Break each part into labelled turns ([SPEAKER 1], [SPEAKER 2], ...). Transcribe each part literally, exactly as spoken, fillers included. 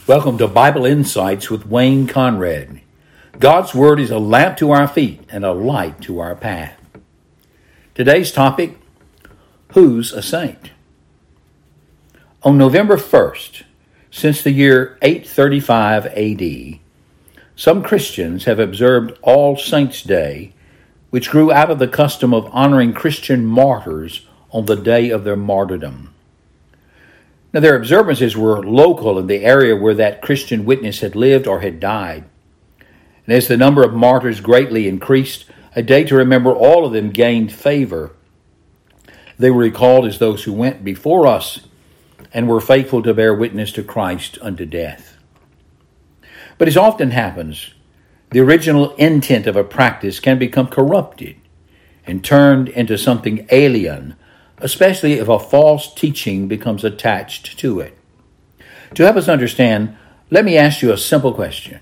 [SPEAKER 1] Welcome to Bible Insights with Wayne Conrad. God's Word is a lamp to our feet and a light to our path. Today's topic, who's a saint? On November first, since the year eight thirty-five A D, some Christians have observed All Saints' Day, which grew out of the custom of honoring Christian martyrs on the day of their martyrdom. Now, their observances were local in the area where that Christian witness had lived or had died. And as the number of martyrs greatly increased, a day to remember all of them gained favor. They were recalled as those who went before us and were faithful to bear witness to Christ unto death. But as often happens, the original intent of a practice can become corrupted and turned into something alien, especially if a false teaching becomes attached to it. To help us understand, let me ask you a simple question.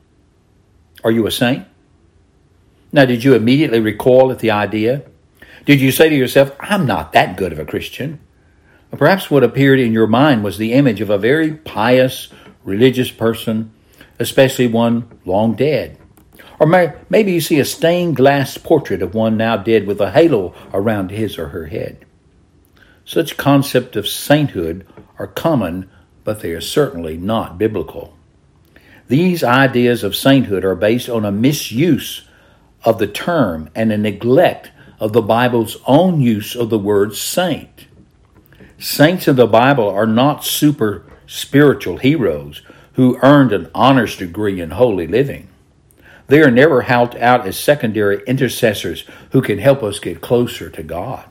[SPEAKER 1] Are you a saint? Now, did you immediately recoil at the idea? Did you say to yourself, I'm not that good of a Christian? Or perhaps what appeared in your mind was the image of a very pious, religious person, especially one long dead. Or may, maybe you see a stained glass portrait of one now dead with a halo around his or her head. Such concepts of sainthood are common, but they are certainly not biblical. These ideas of sainthood are based on a misuse of the term and a neglect of the Bible's own use of the word saint. Saints in the Bible are not super spiritual heroes who earned an honors degree in holy living. They are never held out as secondary intercessors who can help us get closer to God.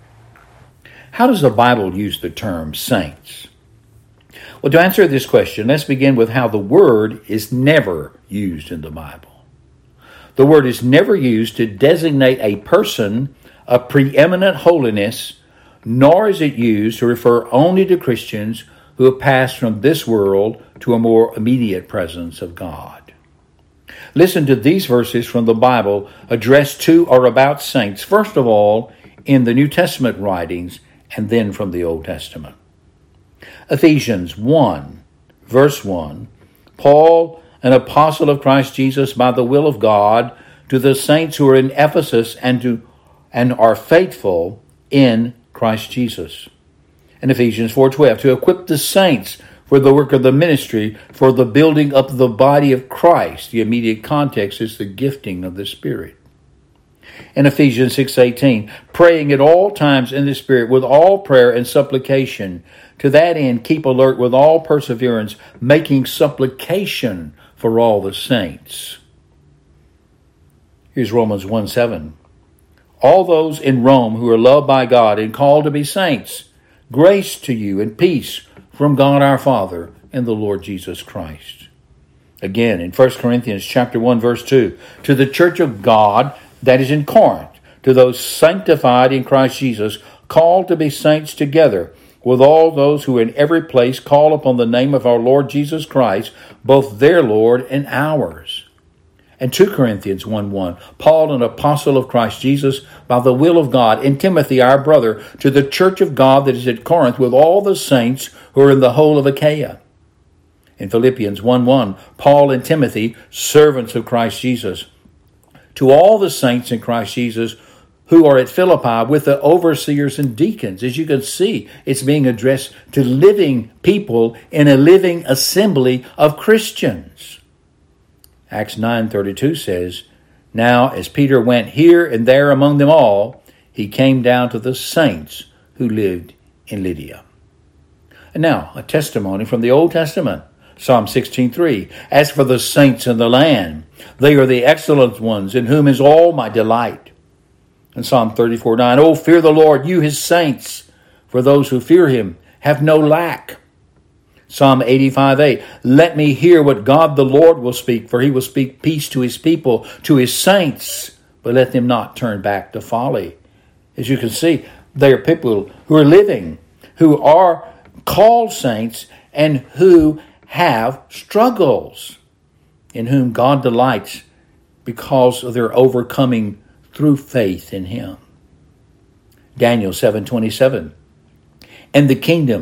[SPEAKER 1] How does the Bible use the term saints? Well, to answer this question, let's begin with how the word is never used in the Bible. The word is never used to designate a person of preeminent holiness, nor is it used to refer only to Christians who have passed from this world to a more immediate presence of God. Listen to these verses from the Bible addressed to or about saints, first of all, in the New Testament writings, and then from the Old Testament. Ephesians one, verse one, Paul, an apostle of Christ Jesus by the will of God, to the saints who are in Ephesus and to and are faithful in Christ Jesus. And Ephesians four twelve, to equip the saints for the work of the ministry, for the building up of the body of Christ. The immediate context is the gifting of the Spirit. In Ephesians six eighteen, praying at all times in the Spirit with all prayer and supplication. To that end, keep alert with all perseverance, making supplication for all the saints. Here's Romans one seven. All those in Rome who are loved by God and called to be saints, grace to you and peace from God our Father and the Lord Jesus Christ. Again, in First Corinthians chapter one, verse two, to the church of God that is in Corinth, to those sanctified in Christ Jesus, called to be saints together, with all those who in every place call upon the name of our Lord Jesus Christ, both their Lord and ours. And Second Corinthians one one, Paul, an apostle of Christ Jesus, by the will of God, and Timothy, our brother, to the church of God that is at Corinth, with all the saints who are in the whole of Achaia. In Philippians one one, Paul and Timothy, servants of Christ Jesus, to all the saints in Christ Jesus who are at Philippi with the overseers and deacons. As you can see, it's being addressed to living people in a living assembly of Christians. Acts nine thirty-two says, now as Peter went here and there among them all, he came down to the saints who lived in Lydia. And now, a testimony from the Old Testament. Psalm sixteen three, as for the saints in the land, they are the excellent ones, in whom is all my delight. And Psalm thirty-four nine, oh, fear the Lord, you his saints, for those who fear him have no lack. Psalm eighty-five eight, let me hear what God the Lord will speak, for he will speak peace to his people, to his saints, but let them not turn back to folly. As you can see, they are people who are living, who are called saints, and who have struggles, in whom God delights because of their overcoming through faith in him. Daniel seven twenty-seven, and the kingdom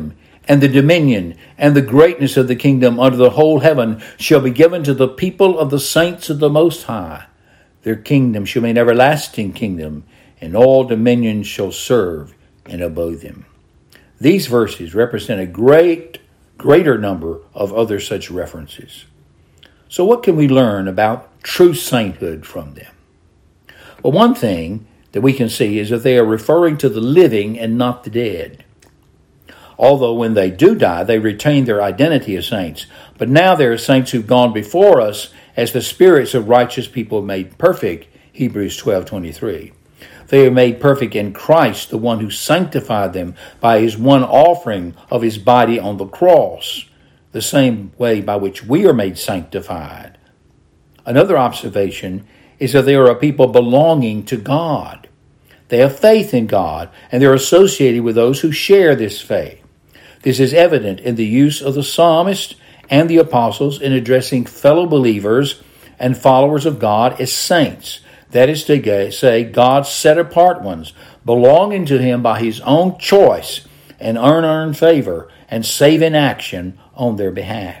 [SPEAKER 1] and the dominion, and the greatness of the kingdom under the whole heaven shall be given to the people of the saints of the Most High. Their kingdom shall be an everlasting kingdom, and all dominions shall serve and obey them. These verses represent a great, greater number of other such references. So what can we learn about true sainthood from them? Well, one thing that we can see is that they are referring to the living and not the dead. Although when they do die, they retain their identity as saints. But now there are saints who've gone before us as the spirits of righteous people made perfect, Hebrews twelve twenty-three. They are made perfect in Christ, the one who sanctified them by his one offering of his body on the cross, the same way by which we are made sanctified. Another observation is that they are a people belonging to God. They have faith in God, and they're associated with those who share this faith. This is evident in the use of the psalmist and the apostles in addressing fellow believers and followers of God as saints. That is to say, God's set-apart ones, belonging to him by his own choice and unearned favor and saving action on their behalf.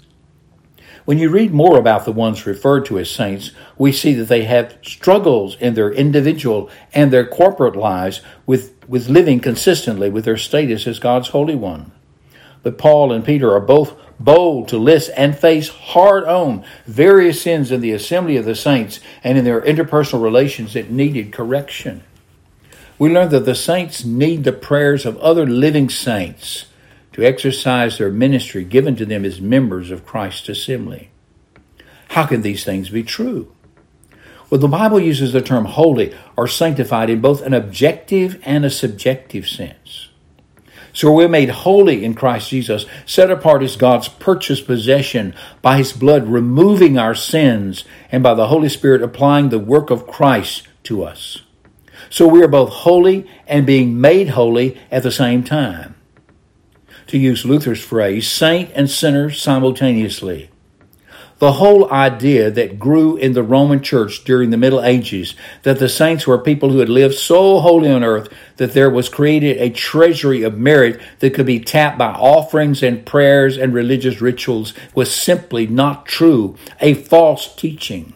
[SPEAKER 1] When you read more about the ones referred to as saints, we see that they have struggles in their individual and their corporate lives with, with living consistently with their status as God's Holy One. But Paul and Peter are both bold to list and face hard-on various sins in the assembly of the saints and in their interpersonal relations that needed correction. We learn that the saints need the prayers of other living saints to exercise their ministry given to them as members of Christ's assembly. How can these things be true? Well, the Bible uses the term holy or sanctified in both an objective and a subjective sense. So we're made holy in Christ Jesus, set apart as God's purchased possession by his blood, removing our sins, and by the Holy Spirit applying the work of Christ to us. So we are both holy and being made holy at the same time. To use Luther's phrase, saint and sinner simultaneously. The whole idea that grew in the Roman Church during the Middle Ages, that the saints were people who had lived so holy on earth that there was created a treasury of merit that could be tapped by offerings and prayers and religious rituals, was simply not true, a false teaching.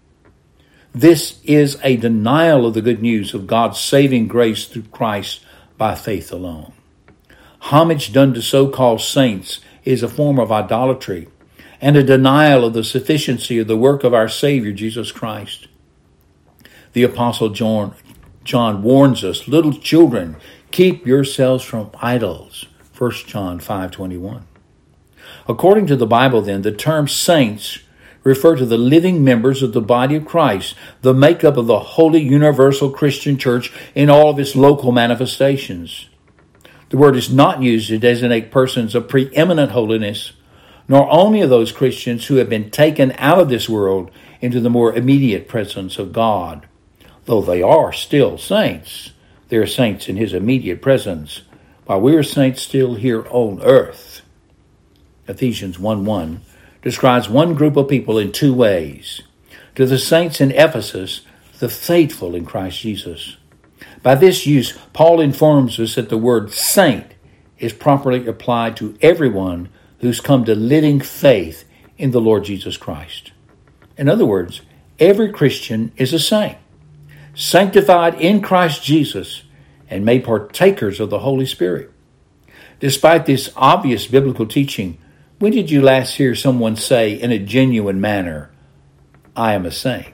[SPEAKER 1] This is a denial of the good news of God's saving grace through Christ by faith alone. Homage done to so-called saints is a form of idolatry and a denial of the sufficiency of the work of our Savior, Jesus Christ. The Apostle John, John warns us, little children, keep yourselves from idols, First John five twenty-one. According to the Bible, then, the term saints refer to the living members of the body of Christ, the makeup of the holy universal Christian church in all of its local manifestations. The word is not used to designate persons of preeminent holiness, nor only of those Christians who have been taken out of this world into the more immediate presence of God. Though they are still saints, they are saints in his immediate presence, while we are saints still here on earth. Ephesians one one describes one group of people in two ways. To the saints in Ephesus, the faithful in Christ Jesus. By this use, Paul informs us that the word saint is properly applied to everyone who's come to living faith in the Lord Jesus Christ. In other words, every Christian is a saint, sanctified in Christ Jesus and made partakers of the Holy Spirit. Despite this obvious biblical teaching, when did you last hear someone say in a genuine manner, I am a saint?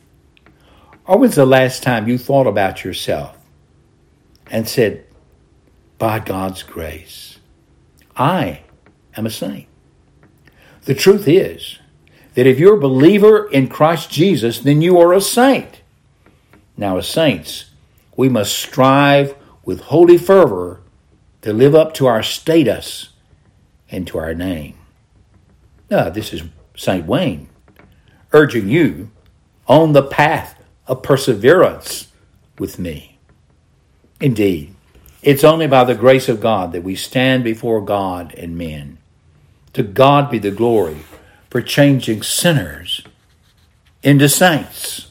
[SPEAKER 1] Or when's the last time you thought about yourself and said, by God's grace, I am a saint? The truth is that if you're a believer in Christ Jesus, then you are a saint. Now, as saints, we must strive with holy fervor to live up to our status and to our name. Now, this is Saint Wayne urging you on the path of perseverance with me. Indeed, it's only by the grace of God that we stand before God and men. To God be the glory for changing sinners into saints.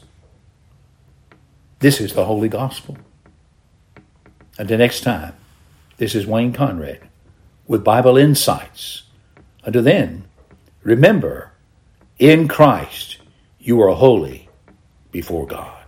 [SPEAKER 1] This is the Holy Gospel. Until next time, this is Wayne Conrad with Bible insights. Until then, remember, in Christ you are holy before God.